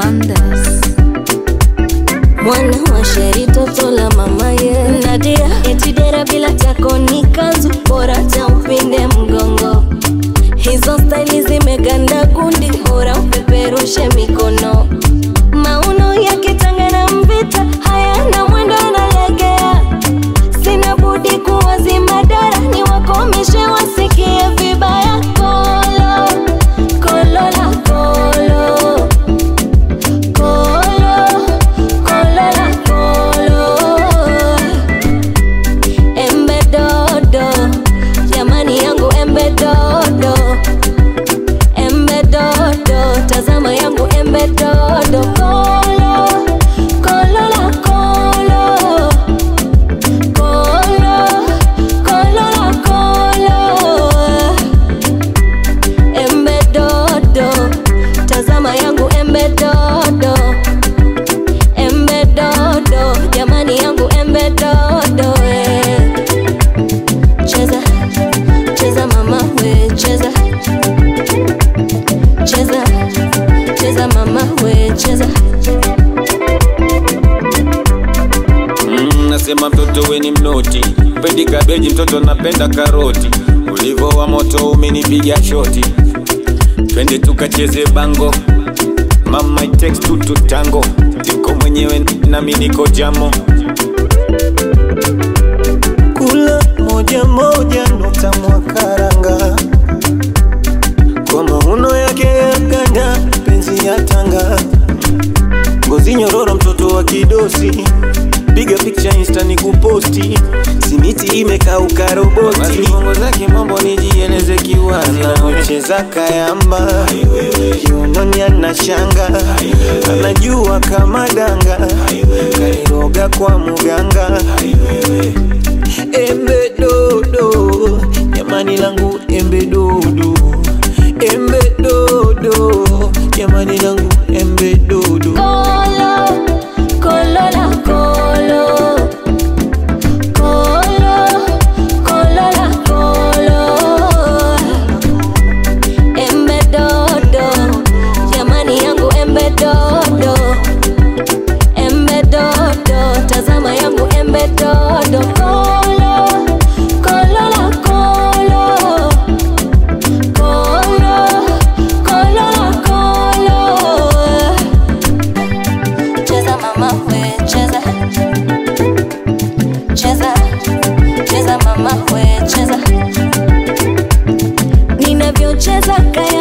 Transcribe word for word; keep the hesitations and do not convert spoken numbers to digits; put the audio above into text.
on this. Mwana wa sheri toto la mama ye Nadia etidera bila tako ni kanzu bora cha upinde mgongo. Hizo style zimeganda kundi bora upeperushe mikono. Mauno ya kitanga na mvita hayana mwendo analegea. Sina budi kuwazima dara ni wakomishe wasikie vibaya. Kolo, kolo la kolo, kolo, kolo la kolo. Embe dodo, jamani yangu embe dodo. Embe dodo, tazama yangu embe dodo. Kolo, kolo la kolo, kolo, kolo la kolo. Embe dodo, tazama yangu embe dodo. Embe dodo, jamani yangu embe dodo. eh. Cheza, cheza mama we cheza. Cheza, cheza mama we cheza. Mm, nasema mtoto we ni mnoti, pendi kabeji mtoto napenda karoti. Ulivo wa moto umenipiga shoti, twende tukacheze bango. Mama it takes two to tango, niko mwenyewe nami niko jamo. Kula moja moja nukta mwakaranga, kwa mauno yake ya ganda penzi ya tanga. Ngozi nyororo mtoto wa kidosi, piga picture insta ni kuposti. Simiti imekauka roboti, basi bongo zake mambo nijieleze kiwazi. Anacheza kayamba, kiunoni anashanga, anajua kama danga, kairoga kwa muganga. Embe dodo, jamani langu embe dodo. Embe dodo, jamani langu embe dodo. Kolo, kolo la kolo, kolo, kolo la kolo. Embe dodo, jamani yangu embe dodo. Embe dodo, tazama yangu embe dodo. Kolo, kolo la kolo, kolo, kolo la kolo. Cheza mama we cheza. Cheza, cheza mama we cheza. Ninavyocheza kaya